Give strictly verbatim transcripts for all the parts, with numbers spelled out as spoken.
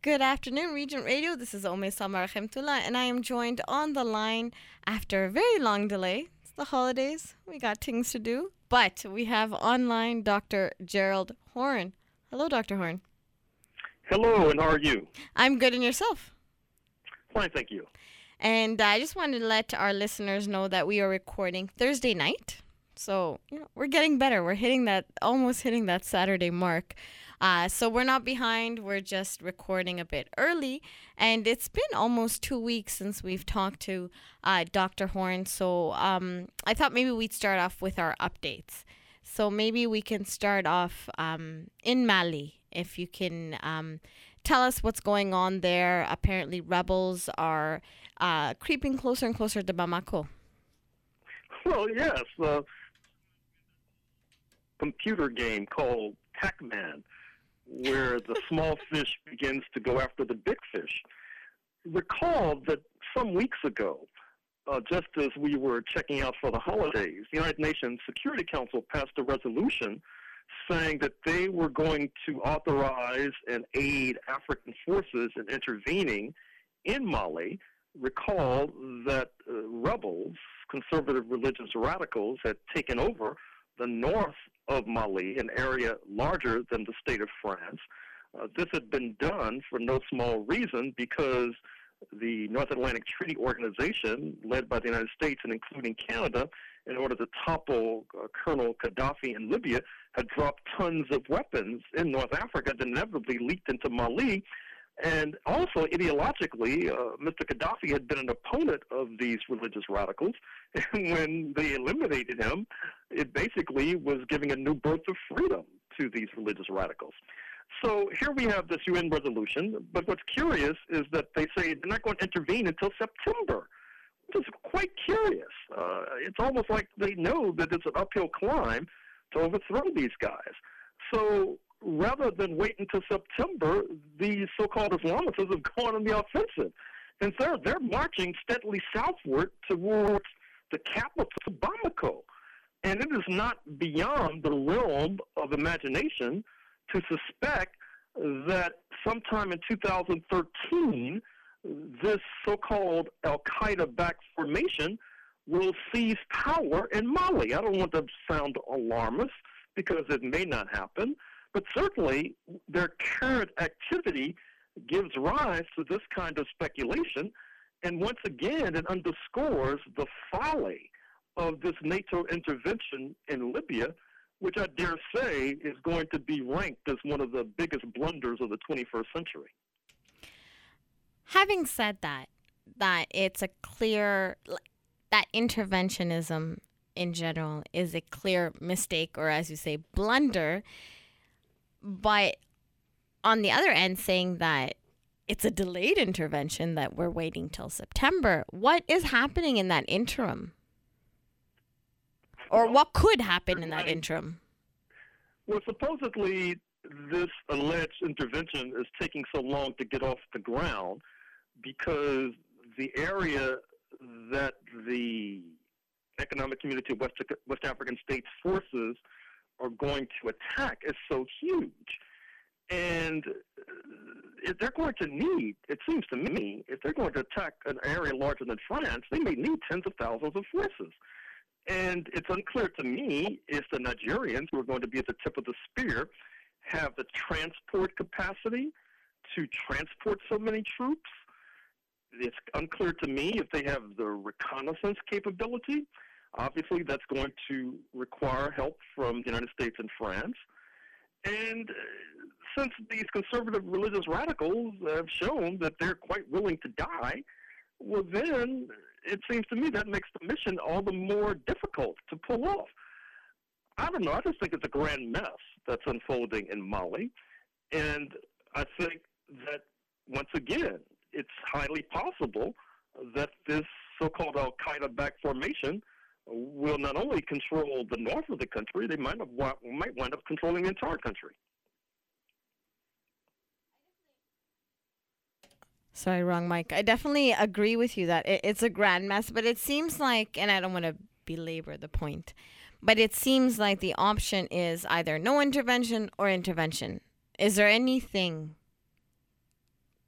Good afternoon, Regent Radio. This is Ome Samar Khemtullah, and I am joined on the line after a very long delay. It's the holidays. We got things to do. But we have online Doctor Gerald Horn. Hello, Doctor Horn. Hello, and how are you? I'm good, and yourself? Fine, thank you. And I just wanted to let our listeners know that we are recording Thursday night. So, you know, we're getting better. We're hitting that, almost hitting that Saturday mark. Uh, so we're not behind. We're just recording a bit early. And it's been almost two weeks since we've talked to uh, Doctor Horn. So um, I thought maybe we'd start off with our updates. So maybe we can start off um, in Mali, if you can um, tell us what's going on there. Apparently rebels are uh, creeping closer and closer to Bamako. Well, yes. A computer game called Pac-Man, where the small fish begins to go after the big fish. Recall that some weeks ago, uh, just as we were checking out for the holidays, the United Nations Security Council passed a resolution saying that they were going to authorize and aid African forces in intervening in Mali. Recall that uh, rebels, conservative religious radicals, had taken over the north of Mali, an area larger than the state of France. Uh, this had been done for no small reason because the North Atlantic Treaty Organization, led by the United States and including Canada, in order to topple uh, Colonel Gaddafi in Libya, had dropped tons of weapons in North Africa that inevitably leaked into Mali. And also, ideologically, uh, Mister Gaddafi had been an opponent of these religious radicals. And when they eliminated him, it basically was giving a new birth of freedom to these religious radicals. So here we have this U N resolution. But what's curious is that they say they're not going to intervene until September, which is quite curious. Uh, it's almost like they know that it's an uphill climb to overthrow these guys. So rather than wait until September, these so-called Islamists have gone on the offensive. And so they're marching steadily southward towards the capital, Bamako. And it is not beyond the realm of imagination to suspect that sometime in two thousand thirteen, this so-called al-Qaeda-backed formation will seize power in Mali. I don't want to sound alarmist because it may not happen, but certainly their current activity gives rise to this kind of speculation. And once again, it underscores the folly of this NATO intervention in Libya, which I dare say is going to be ranked as one of the biggest blunders of the twenty-first century. Having said that, that it's a clear, that interventionism in general is a clear mistake, or as you say, blunder. But on the other end, saying that it's a delayed intervention, that we're waiting till September. What is happening in that interim? Or what could happen in that interim? Well, supposedly this alleged intervention is taking so long to get off the ground because the area that the Economic Community of West, West African States forces are going to attack is so huge. And if they're going to need, it seems to me, if they're going to attack an area larger than France, they may need tens of thousands of forces. And it's unclear to me if the Nigerians, who are going to be at the tip of the spear, have the transport capacity to transport so many troops. It's unclear to me if they have the reconnaissance capability. Obviously, that's going to require help from the United States and France. And since these conservative religious radicals have shown that they're quite willing to die, well, then it seems to me that makes the mission all the more difficult to pull off. I don't know. I just think it's a grand mess that's unfolding in Mali. And I think that, once again, it's highly possible that this so-called al-Qaeda-backed formation will not only control the north of the country, they might, have, might wind up controlling the entire country. Sorry, wrong mic. I definitely agree with you that it, it's a grand mess, but it seems like, and I don't want to belabor the point, but it seems like the option is either no intervention or intervention. Is there anything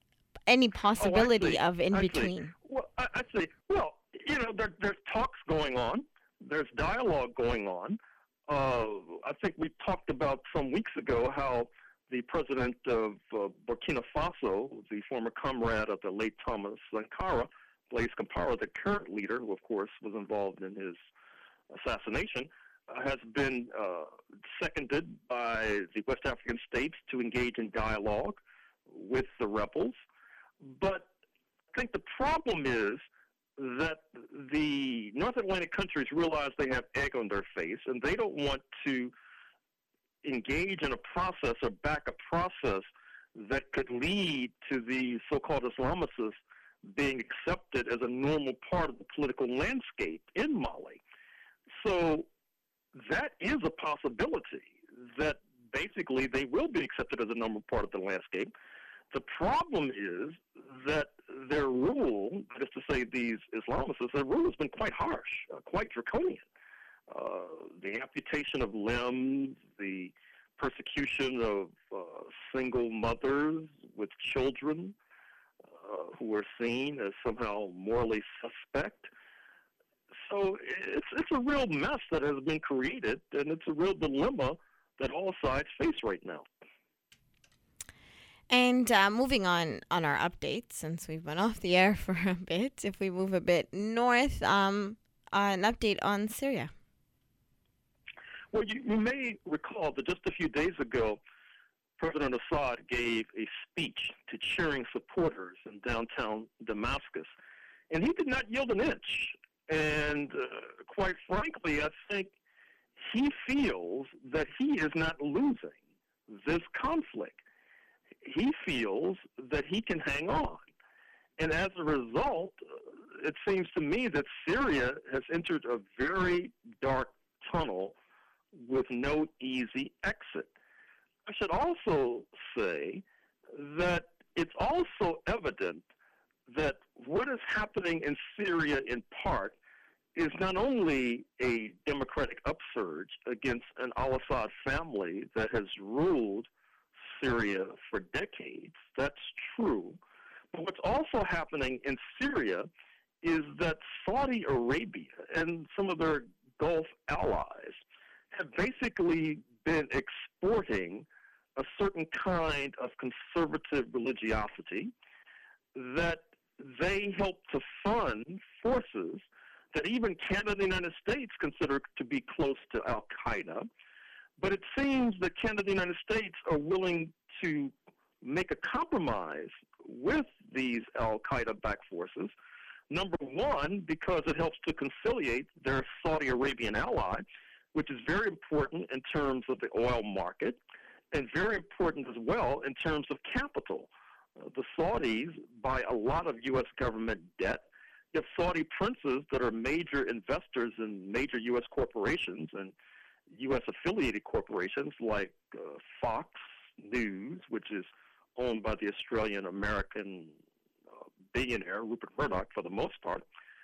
any Oh, I possibility see. of in I see. between. Well, I, I see. Well, you know, there, there's talks going on. There's dialogue going on. Uh, I think we talked about some weeks ago how the president of uh, Burkina Faso, the former comrade of the late Thomas Sankara, Blaise Compaoré, the current leader, who of course was involved in his assassination, uh, has been uh, seconded by the West African states to engage in dialogue with the rebels. But I think the problem is that the North Atlantic countries realize they have egg on their face, and they don't want to engage in a process or back a process that could lead to the so-called Islamicists being accepted as a normal part of the political landscape in Mali. So that is a possibility that basically they will be accepted as a normal part of the landscape. The problem is that their rule, that is to say these Islamicists, their rule has been quite harsh, uh, quite draconian. Uh, the amputation of limbs, the persecution of uh, single mothers with children uh, who are seen as somehow morally suspect. So it's, it's a real mess that has been created, and it's a real dilemma that all sides face right now. And uh, moving on on our updates, since we've been off the air for a bit, if we move a bit north, um, uh, an update on Syria. Well, you, you may recall that just a few days ago, President Assad gave a speech to cheering supporters in downtown Damascus, and he did not yield an inch. And uh, quite frankly, I think he feels that he is not losing this conflict. He feels that he can hang on. And as a result, it seems to me that Syria has entered a very dark tunnel with no easy exit. I should also say that it's also evident that what is happening in Syria in part is not only a democratic upsurge against an al-Assad family that has ruled Syria for decades. That's true. But what's also happening in Syria is that Saudi Arabia and some of their Gulf allies have basically been exporting a certain kind of conservative religiosity that they help to fund forces that even Canada and the United States consider to be close to al-Qaeda. But it seems that Canada and the United States are willing to make a compromise with these al-Qaeda-backed forces. Number one, because it helps to conciliate their Saudi Arabian ally, which is very important in terms of the oil market, and very important as well in terms of capital. Uh, the Saudis buy a lot of U S government debt. You have Saudi princes that are major investors in major U S corporations and U S affiliated corporations like uh, Fox News, which is owned by the Australian-American uh, billionaire Rupert Murdoch for the most part.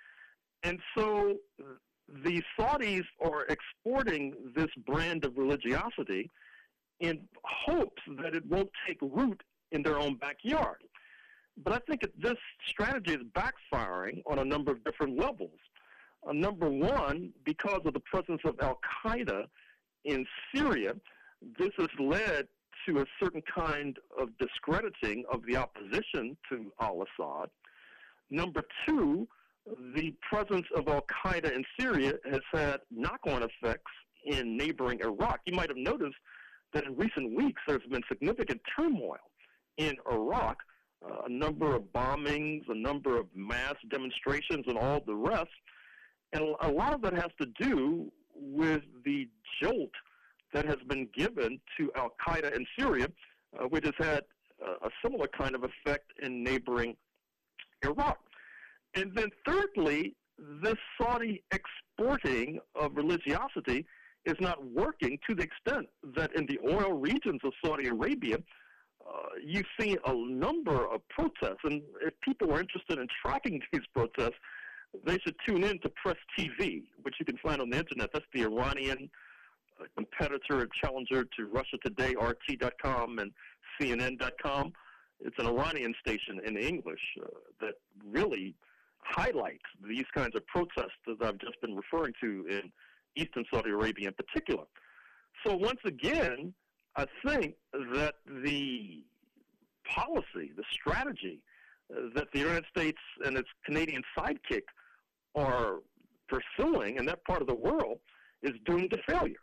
And so uh, the Saudis are exporting this brand of religiosity in hopes that it won't take root in their own backyard. But I think that this strategy is backfiring on a number of different levels. Uh, number one, because of the presence of al-Qaeda in Syria, this has led to a certain kind of discrediting of the opposition to al-Assad. Number two, the presence of al-Qaeda in Syria has had knock-on effects in neighboring Iraq. You might have noticed that in recent weeks there's been significant turmoil in Iraq, uh, a number of bombings, a number of mass demonstrations, and all the rest. And a lot of that has to do with the jolt that has been given to al-Qaeda in Syria, uh, which has had uh, a similar kind of effect in neighboring Iraq. And then thirdly, this Saudi exporting of religiosity is not working to the extent that in the oil regions of Saudi Arabia, uh, you've seen a number of protests. And if people are interested in tracking these protests, they should tune in to Press T V, which you can find on the internet. That's the Iranian uh, competitor and challenger to Russia Today, R T dot com and C N N dot com. It's an Iranian station in English uh, that really highlights these kinds of protests that I've just been referring to in eastern Saudi Arabia in particular. So once again, I think that the policy, the strategy uh, that the United States and its Canadian sidekick are pursuing in that part of the world is doomed to failure.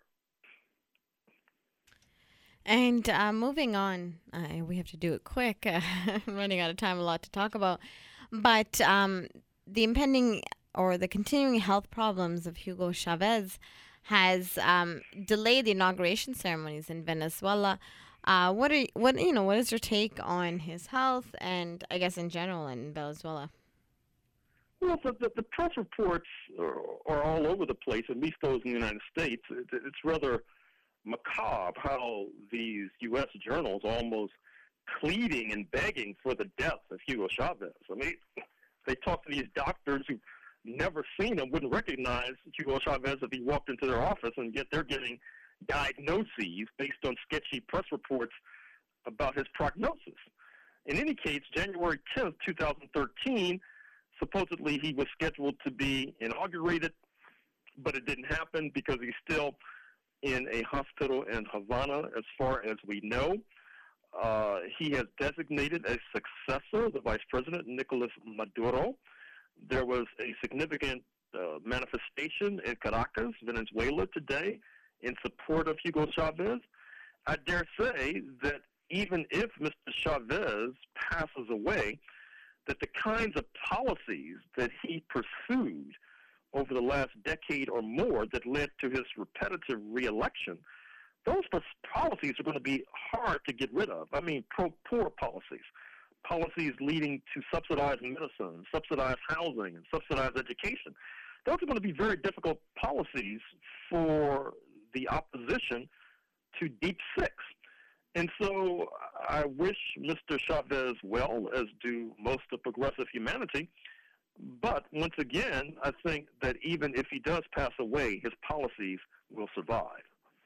And uh, moving on, uh, we have to do it quick. Uh, I'm running out of time, a lot to talk about. But um, the impending or the continuing health problems of Hugo Chavez has um, delayed the inauguration ceremonies in Venezuela. Uh, what are what you know? What is your take on his health and I guess in general in Venezuela? Well, the, the, the press reports are, are all over the place, at least those in the United States. It, it's rather macabre how these U S journals are almost pleading and begging for the death of Hugo Chavez. I mean, they talk to these doctors who've never seen him, wouldn't recognize Hugo Chavez if he walked into their office, and yet they're getting diagnoses based on sketchy press reports about his prognosis. In any case, January tenth, twenty thirteen, supposedly he was scheduled to be inaugurated, but it didn't happen because he's still in a hospital in Havana, as far as we know. Uh, he has designated a successor, the Vice President, Nicolas Maduro. There was a significant uh, manifestation in Caracas, Venezuela, today in support of Hugo Chavez. I dare say that even if Mister Chavez passes away, that the kinds of policies that he pursued over the last decade or more that led to his repetitive reelection, those policies are going to be hard to get rid of. I mean, pro-poor policies, policies leading to subsidized medicine, subsidized housing, and subsidized education. Those are going to be very difficult policies for the opposition to Deep Six. And so I wish Mister Chavez well, as do most of progressive humanity. But once again, I think that even if he does pass away, his policies will survive.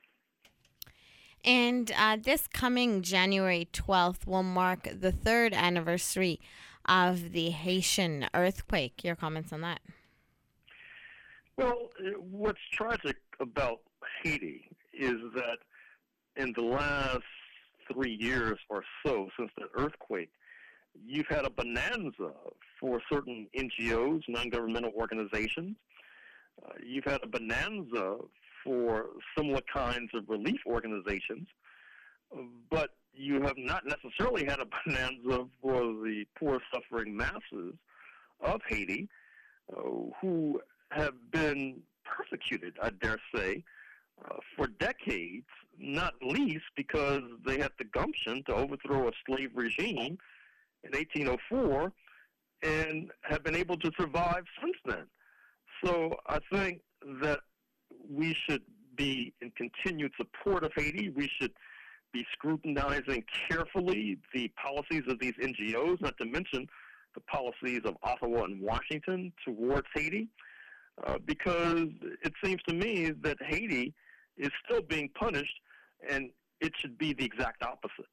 And uh, this coming January twelfth will mark the third anniversary of the Haitian earthquake. Your comments on that? Well, what's tragic about Haiti is that in the last three years or so since the earthquake, you've had a bonanza for certain N G Os, non-governmental organizations. Uh, you've had a bonanza for similar kinds of relief organizations, but you have not necessarily had a bonanza for the poor, suffering masses of Haiti, uh, who have been persecuted, I dare say, uh, for decades, not least because they had the gumption to overthrow a slave regime in eighteen oh four and have been able to survive since then. So I think that we should be in continued support of Haiti. We should be scrutinizing carefully the policies of these N G Os, not to mention the policies of Ottawa and Washington towards Haiti, uh, because it seems to me that Haiti is still being punished, and it should be the exact opposite.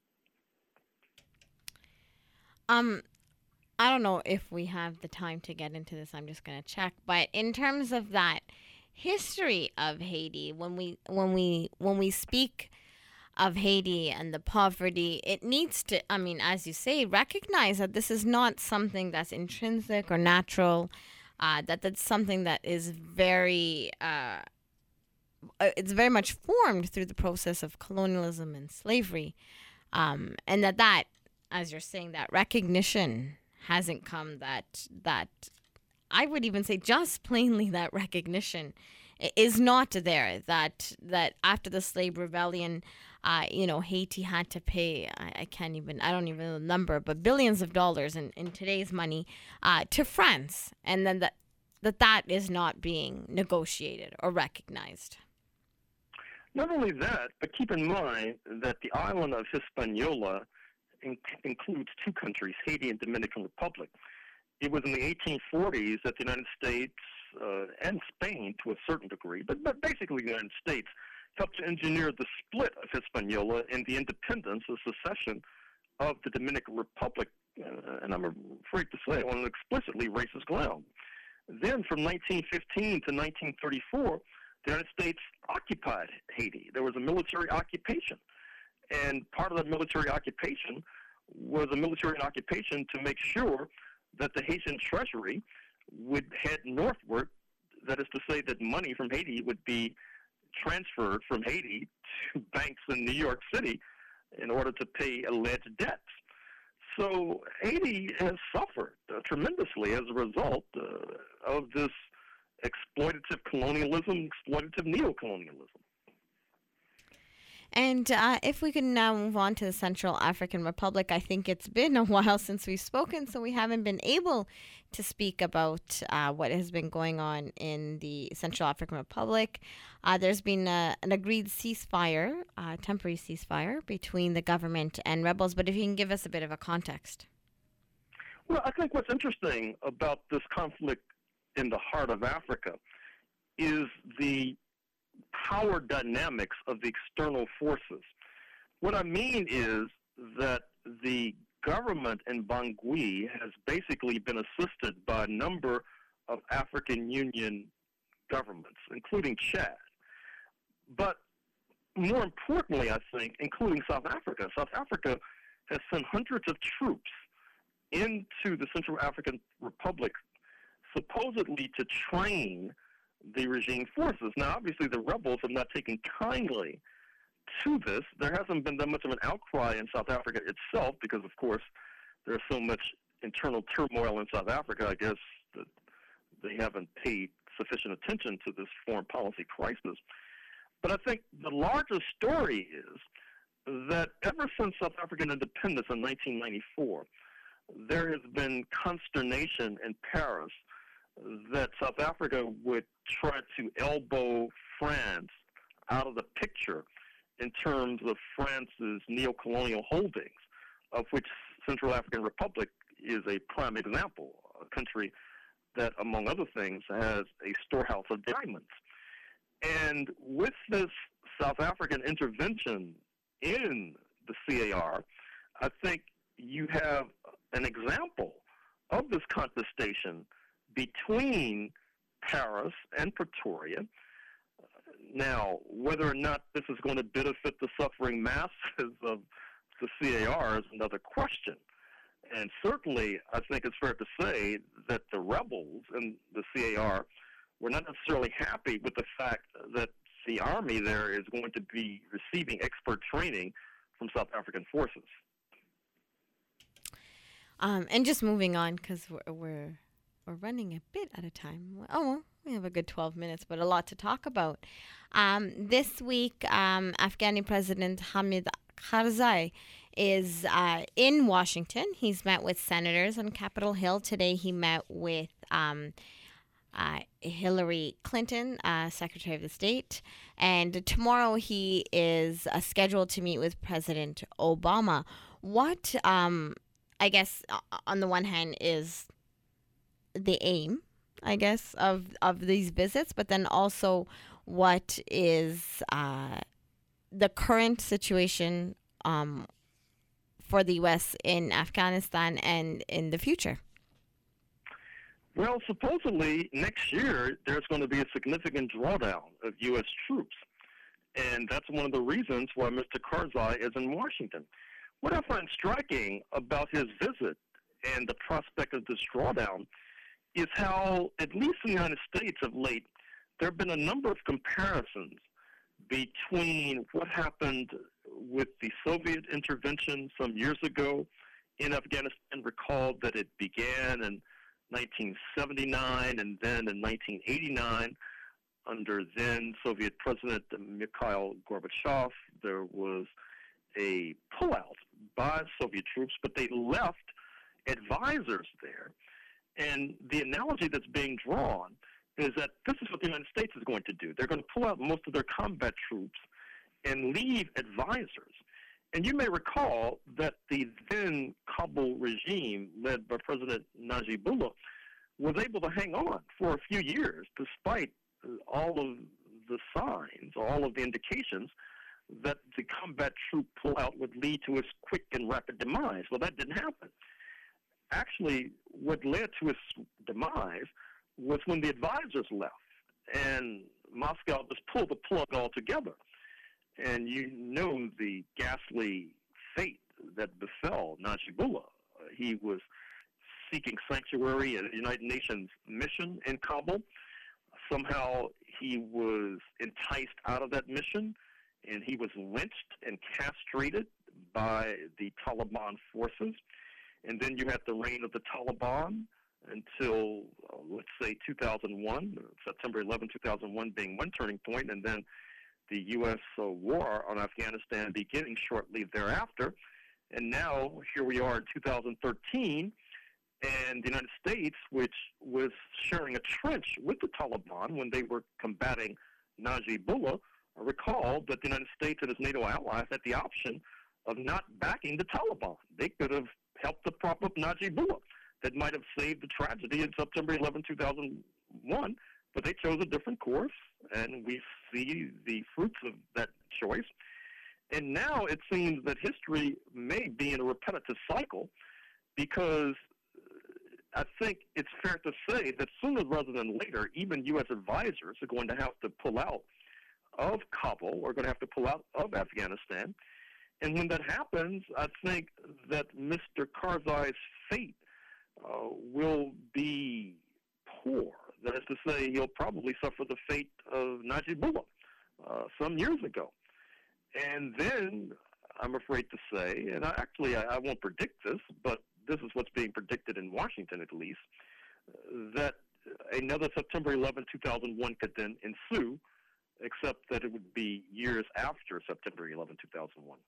Um, I don't know if we have the time to get into this. I'm just going to check. But in terms of that history of Haiti, when we when we when we speak of Haiti and the poverty, it needs to, I mean, as you say, recognize that this is not something that's intrinsic or natural. Uh, that that's something that is very uh, it's very much formed through the process of colonialism and slavery, um, and that that, as you're saying, that recognition hasn't come. That that I would even say just plainly that recognition is not there. That that after the slave rebellion, uh, you know, Haiti had to pay, I, I can't even, I don't even know the number, but billions of dollars in, in today's money uh, to France. And then that, that that is not being negotiated or recognized. Not only that, but keep in mind that the island of Hispaniola in- includes two countries, Haiti and Dominican Republic. It was in the eighteen forties that the United States uh, and Spain, to a certain degree, but, but basically the United States, helped to engineer the split of Hispaniola and the independence, the secession of the Dominican Republic, uh, and I'm afraid to say, on an explicitly racist ground. Then from nineteen fifteen to nineteen thirty-four, the United States occupied Haiti. There was a military occupation. And part of that military occupation was a military occupation to make sure that the Haitian treasury would head northward. That is to say that money from Haiti would be transferred from Haiti to banks in New York City in order to pay alleged debts. So Haiti has suffered uh, tremendously as a result uh, of this exploitative colonialism, exploitative neocolonialism. And uh, if we could now move on to the Central African Republic, I think it's been a while since we've spoken, so we haven't been able to speak about uh, what has been going on in the Central African Republic. Uh, there's been a, an agreed ceasefire, uh, temporary ceasefire between the government and rebels, but if you can give us a bit of a context. Well, I think what's interesting about this conflict in the heart of Africa is the power dynamics of the external forces. What I mean is that the government in Bangui has basically been assisted by a number of African Union governments, including Chad. But more importantly, I think, including South Africa. South Africa has sent hundreds of troops into the Central African Republic supposedly to train the regime forces. Now, obviously, the rebels have not taken kindly to this. There hasn't been that much of an outcry in South Africa itself because, of course, there's so much internal turmoil in South Africa, I guess, that they haven't paid sufficient attention to this foreign policy crisis. But I think the larger story is that ever since South African independence in nineteen ninety-four, there has been consternation in Paris that South Africa would try to elbow France out of the picture in terms of France's neocolonial holdings, of which Central African Republic is a prime example, a country that, among other things, has a storehouse of diamonds. And with this South African intervention in the C A R, I think you have an example of this contestation between Paris and Pretoria. Now, whether or not this is going to benefit the suffering masses of the C A R is another question. And certainly, I think it's fair to say that the rebels in the C A R were not necessarily happy with the fact that the army there is going to be receiving expert training from South African forces. Um, and just moving on, because we're, we're we're running a bit out of time. Oh, well, we have a good twelve minutes, but a lot to talk about. Um, this week, um, Afghani President Hamid Karzai is uh, in Washington. He's met with senators on Capitol Hill. Today, he met with um, uh, Hillary Clinton, uh, Secretary of the State. And tomorrow, he is uh, scheduled to meet with President Obama. What, um, I guess, on the one hand, is the aim, I guess, of, of these visits, but then also what is uh, the current situation um, for the U S in Afghanistan and in the future? Well, supposedly next year there's going to be a significant drawdown of U S troops, and that's one of the reasons why Mister Karzai is in Washington. What I find striking about his visit and the prospect of this drawdown is how, at least in the United States of late, there have been a number of comparisons between what happened with the Soviet intervention some years ago in Afghanistan. Recall that it began in nineteen seventy-nine and then in nineteen eighty-nine under then Soviet President Mikhail Gorbachev. There was a pullout by Soviet troops, but they left advisors there. And the analogy that's being drawn is that this is what the United States is going to do. They're going to pull out most of their combat troops and leave advisors. And you may recall that the then Kabul regime, led by President Najibullah, was able to hang on for a few years, despite all of the signs, all of the indications that the combat troop pullout would lead to his quick and rapid demise. Well, that didn't happen. Actually, what led to his demise was when the advisors left, and Moscow just pulled the plug altogether. And you know the ghastly fate that befell Najibullah. Uh, he was seeking sanctuary at a United Nations mission in Kabul. Somehow he was enticed out of that mission, and he was lynched and castrated by the Taliban forces. And then you had the reign of the Taliban until, uh, let's say, two thousand one, September eleventh, two thousand one being one turning point, and then the U S uh, war on Afghanistan beginning shortly thereafter. And now here we are in two thousand thirteen, and the United States, which was sharing a trench with the Taliban when they were combating Najibullah, recalled that the United States and its NATO allies had the option of not backing the Taliban. They could have helped to prop up Najibullah. That might have saved the tragedy in September eleventh, two thousand one, but they chose a different course, and we see the fruits of that choice. And now it seems that history may be in a repetitive cycle, because I think it's fair to say that sooner rather than later, even U S advisors are going to have to pull out of Kabul, or going to have to pull out of Afghanistan. And when that happens, I think that Mister Karzai's fate uh, will be poor. That is to say, he'll probably suffer the fate of Najibullah uh, some years ago. And then, I'm afraid to say, and I, actually I, I won't predict this, but this is what's being predicted in Washington at least, uh, that another September eleventh, two thousand one could then ensue, except that it would be years after September eleventh, two thousand one.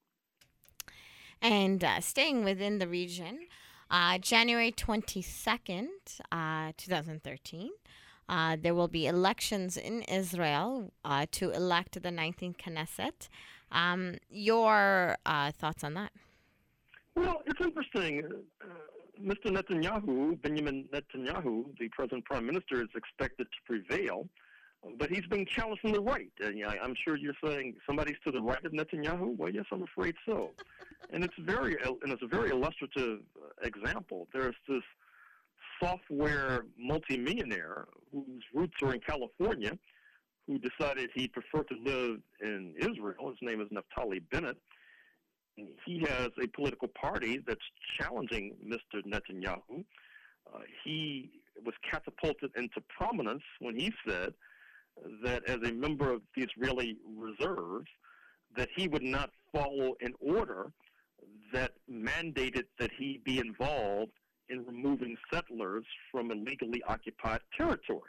And uh, staying within the region, uh, January twenty-second, uh, twenty thirteen, uh, there will be elections in Israel uh, to elect the nineteenth Knesset. Um, your uh, thoughts on that? Well, it's interesting. Uh, Mister Netanyahu, Benjamin Netanyahu, the present prime minister, is expected to prevail, but he's being challenged from the right. And yeah, I'm sure you're saying somebody's to the right of Netanyahu. Well, yes, I'm afraid so. And it's very, and it's a very illustrative example. There's this software multimillionaire whose roots are in California, who decided he preferred to live in Israel. His name is Naftali Bennett. He has a political party that's challenging Mister Netanyahu. Uh, he was catapulted into prominence when he said that as a member of the Israeli reserves, that he would not follow an order that mandated that he be involved in removing settlers from illegally occupied territory.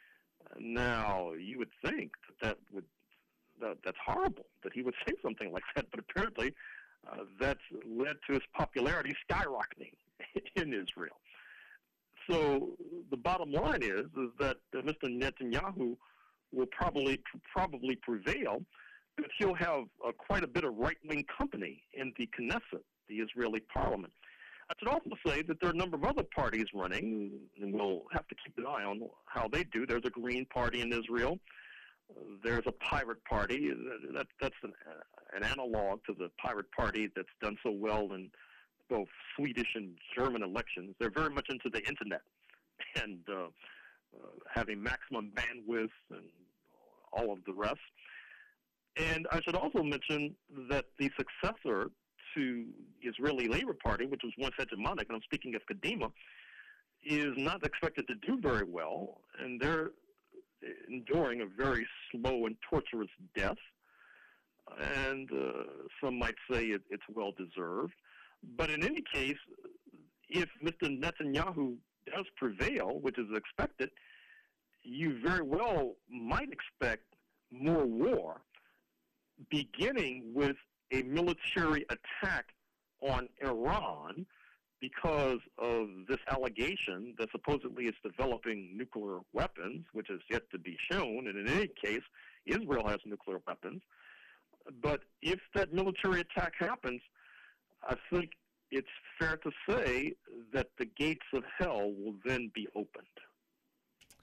Now, you would think that, that would that, that's horrible, that he would say something like that, but apparently uh, that's led to his popularity skyrocketing in Israel. So the bottom line is, is that uh, Mister Netanyahu will probably probably prevail, but he'll have uh, quite a bit of right-wing company in the Knesset, the Israeli parliament. I should also say that there are a number of other parties running, and we'll have to keep an eye on how they do. There's a Green Party in Israel. Uh, there's a Pirate Party. That, that's an, uh, an analog to the Pirate Party that's done so well in both Swedish and German elections. They're very much into the Internet and uh, uh, having maximum bandwidth and all of the rest. And I should also mention that the successor to the Israeli Labor Party, which was once hegemonic, and I'm speaking of Kadima, is not expected to do very well, and they're enduring a very slow and torturous death, and uh, some might say it, it's well-deserved. But in any case, if Mister Netanyahu does prevail, which is expected, you very well might expect more war, beginning with a military attack on Iran because of this allegation that supposedly it's developing nuclear weapons, which is yet to be shown. And in any case, Israel has nuclear weapons. But if that military attack happens, I think it's fair to say that the gates of hell will then be opened.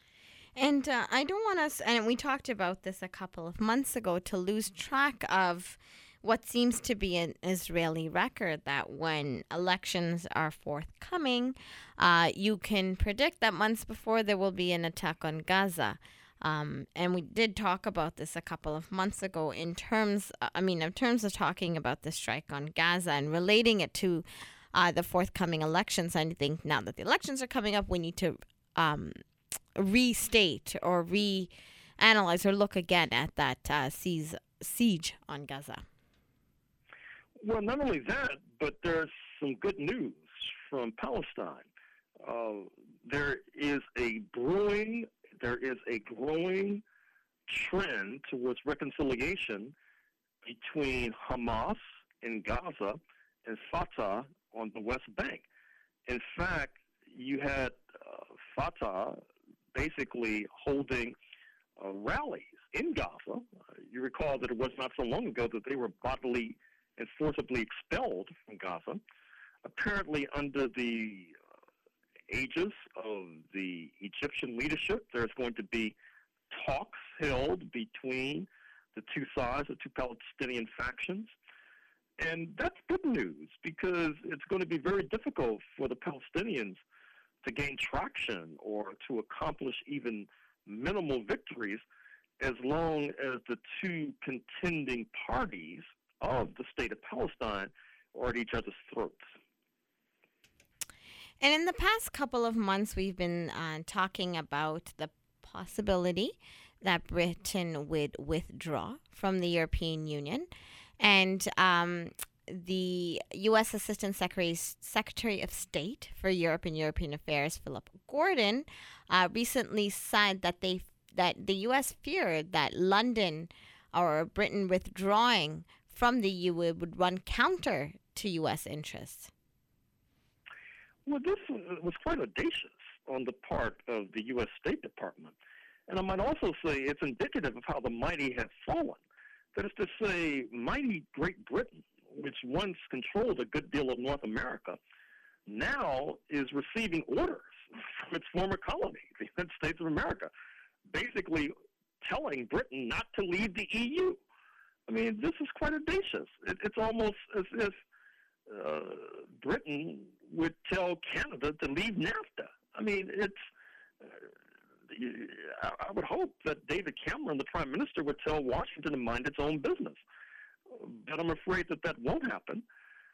And uh, I don't want us, and we talked about this a couple of months ago, to lose track of what seems to be an Israeli record that when elections are forthcoming, uh, you can predict that months before there will be an attack on Gaza. Um, and we did talk about this a couple of months ago in terms, uh, I mean, in terms of talking about the strike on Gaza and relating it to uh, the forthcoming elections. I think now that the elections are coming up, we need to um, restate or reanalyze or look again at that uh, siege, siege on Gaza. Well, not only that, but there's some good news from Palestine. Uh, there is a brewing, there is a growing trend towards reconciliation between Hamas in Gaza and Fatah on the West Bank. In fact, you had uh, Fatah basically holding uh, rallies in Gaza. Uh, you recall that it was not so long ago that they were bodily and forcibly expelled from Gaza, apparently under the uh, aegis of the Egyptian leadership. There's going to be talks held between the two sides, the two Palestinian factions. And that's good news because it's going to be very difficult for the Palestinians to gain traction or to accomplish even minimal victories as long as the two contending parties of the state of Palestine are at each other's throats. And in the past couple of months, we've been uh, talking about the possibility that Britain would withdraw from the European Union. And um, the U S Assistant Secretary, Secretary of State for Europe and European Affairs, Philip Gordon, uh, recently said that they that the U S feared that London or Britain withdrawing from the E U would run counter to U S interests. Well, this was quite audacious on the part of the U S State Department. And I might also say it's indicative of how the mighty have fallen. That is to say, mighty Great Britain, which once controlled a good deal of North America, now is receiving orders from its former colony, the United States of America, basically telling Britain not to leave the E U. I mean, this is quite audacious. It, it's almost as if uh, Britain would tell Canada to leave NAFTA. I mean, it's. Uh, I would hope that David Cameron, the Prime Minister, would tell Washington to mind its own business. But I'm afraid that that won't happen.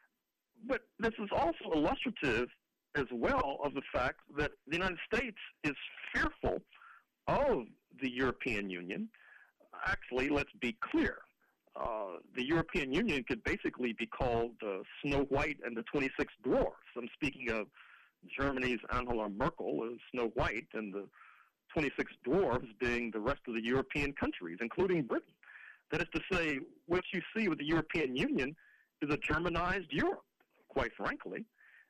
But this is also illustrative as well of the fact that the United States is fearful of the European Union. Actually, let's be clear. Uh, the European Union could basically be called uh, Snow White and the twenty-six Dwarfs. I'm speaking of Germany's Angela Merkel as Snow White and the twenty-six Dwarfs being the rest of the European countries, including Britain. That is to say, what you see with the European Union is a Germanized Europe, quite frankly.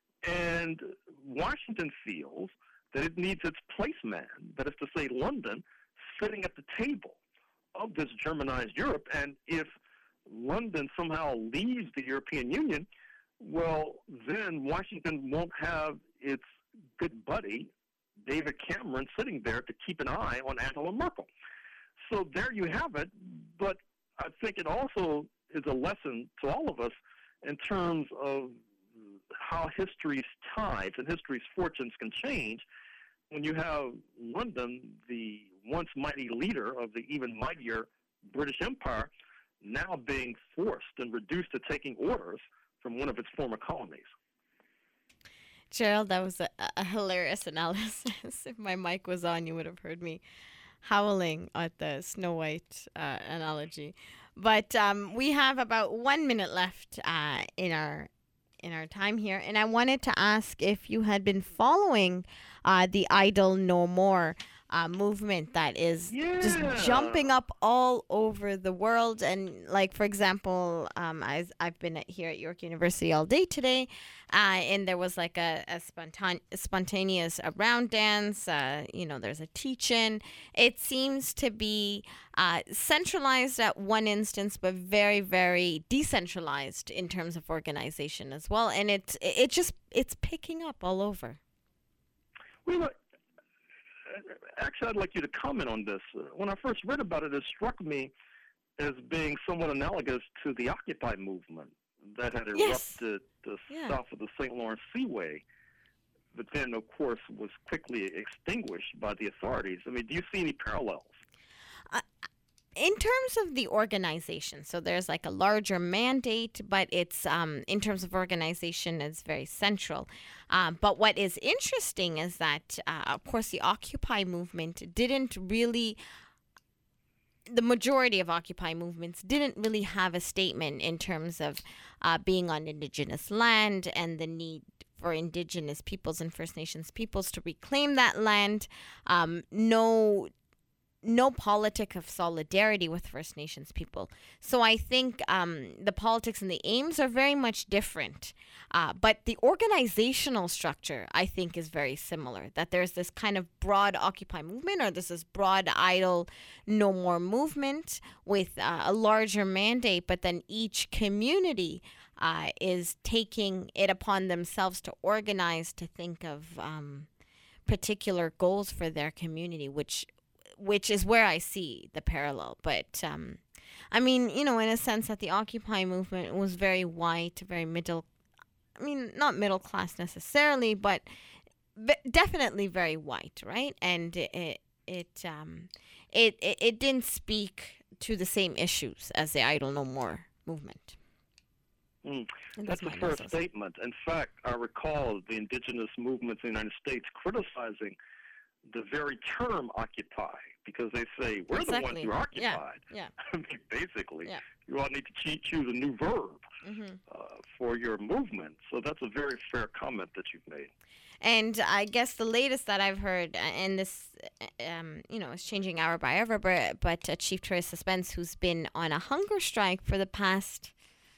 And Washington feels that it needs its placeman, that is to say London, sitting at the table of this Germanized Europe. And if London somehow leaves the European Union, well, then Washington won't have its good buddy, David Cameron, sitting there to keep an eye on Angela Merkel. So there you have it, but I think it also is a lesson to all of us in terms of how history's tides and history's fortunes can change when you have London, the once mighty leader of the even mightier British Empire, now being forced and reduced to taking orders from one of its former colonies. Gerald, that was a, a hilarious analysis. If my mic was on, you would have heard me howling at the Snow White uh, analogy. But um, we have about one minute left uh, in our in our time here, and I wanted to ask if you had been following uh, the Idle No More uh, movement that is yeah. just jumping up all over the world. And like, for example, um, I, I've been at, here at York University all day today, uh, and there was like a, a, spontane- a spontaneous uh, round dance. Uh, you know, there's a teach-in. It seems to be uh, centralized at one instance, but very, very decentralized in terms of organization as well. And it's it just it's picking up all over. Well, look, actually, I'd like you to comment on this. Uh, When I first read about it, it struck me as being somewhat analogous to the Occupy movement that had Yes. erupted uh, Yeah. south of the Saint Lawrence Seaway, but then, of course, was quickly extinguished by the authorities. I mean, do you see any parallels? In terms of the organization, so there's like a larger mandate, but it's um, in terms of organization, it's very central. Um, but what is interesting is that, uh, of course, the Occupy movement didn't really. The majority of Occupy movements didn't really have a statement in terms of uh, being on Indigenous land and the need for Indigenous peoples and First Nations peoples to reclaim that land. Um, no no politic of solidarity with First Nations people. So I think um, the politics and the aims are very much different. Uh, but the organizational structure, I think, is very similar. That there's this kind of broad Occupy movement, or there's this broad idle no more movement with uh, a larger mandate, but then each community uh, is taking it upon themselves to organize, to think of um, particular goals for their community, which which is where I see the parallel. But, um, I mean, you know, in a sense that the Occupy movement was very white, very middle, I mean, not middle class necessarily, but v- definitely very white, right? And it, it, it, um, it, it, it didn't speak to the same issues as the Idle No More movement. Mm. And That's a my fair analysis. statement. In fact, I recall the indigenous movements in the United States criticizing the very term occupy, because they say, we're the ones Exactly. who Yeah. occupied. Yeah. I mean, basically, Yeah. you all need to che- choose a new verb Mm-hmm. uh, for your movement. So that's a very fair comment that you've made. And I guess the latest that I've heard, uh, and this, uh, um, you know, is changing hour by hour, but, but uh, Chief Teresa Spence, who's been on a hunger strike for the past,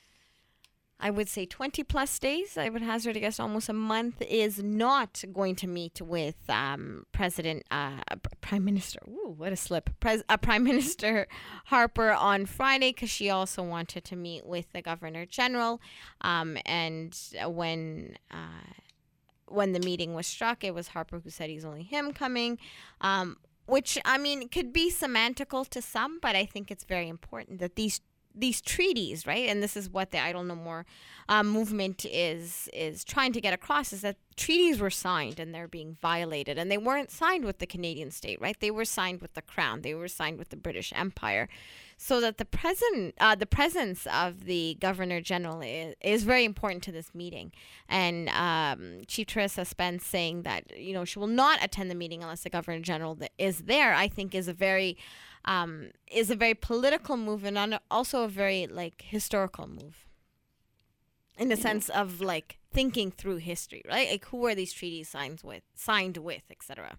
I would say twenty plus days, I would hazard a guess almost a month, is not going to meet with um, President, uh, Prime Minister, ooh, what a slip, Pres- uh, Prime Minister Harper on Friday, because she also wanted to meet with the Governor General. Um, and when... Uh, when the meeting was struck, it was Harper who said he's only him coming, um, which, I mean, could be semantical to some, but I think it's very important that these these treaties, right, and this is what the Idle No More um, movement is is trying to get across, is that treaties were signed and they're being violated, and they weren't signed with the Canadian state, right? They were signed with the Crown. They were signed with the British Empire. So that the present, uh, the presence of the Governor General is, is very important to this meeting. And um, Chief Teresa Spence saying that, you know, she will not attend the meeting unless the Governor General th- is there, I think is a very um, is a very political move, and also a very like historical move, in the sense of like thinking through history, right? Like, who are these treaties signed with, signed with, et cetera.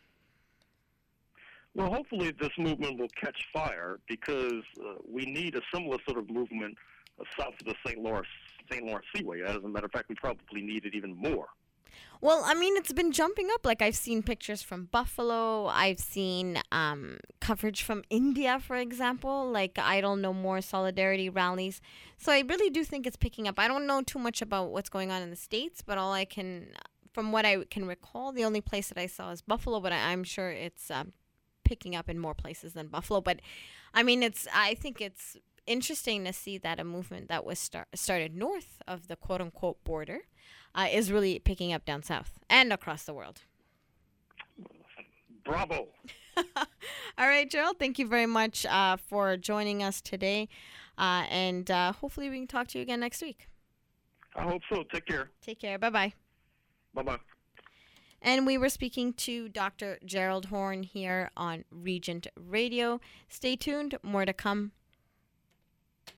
Well, hopefully this movement will catch fire, because uh, we need a similar sort of movement uh, south of the Saint Lawrence Saint Lawrence Seaway. As a matter of fact, we probably need it even more. Well, I mean, it's been jumping up. Like, I've seen pictures from Buffalo. I've seen um, coverage from India, for example, like Idle No More solidarity rallies. So I really do think it's picking up. I don't know too much about what's going on in the States, but all I can, from what I can recall, the only place that I saw is Buffalo, but I, I'm sure it's um, picking up in more places than Buffalo. But, I mean, it's. I think it's interesting to see that a movement that was start, started north of the quote-unquote border Uh, is really picking up down south and across the world. Bravo. All right, Gerald, thank you very much uh, for joining us today. Uh, and uh, hopefully we can talk to you again next week. I hope so. Take care. Take care. Bye-bye. Bye-bye. And we were speaking to Doctor Gerald Horn here on Regent Radio. Stay tuned. More to come.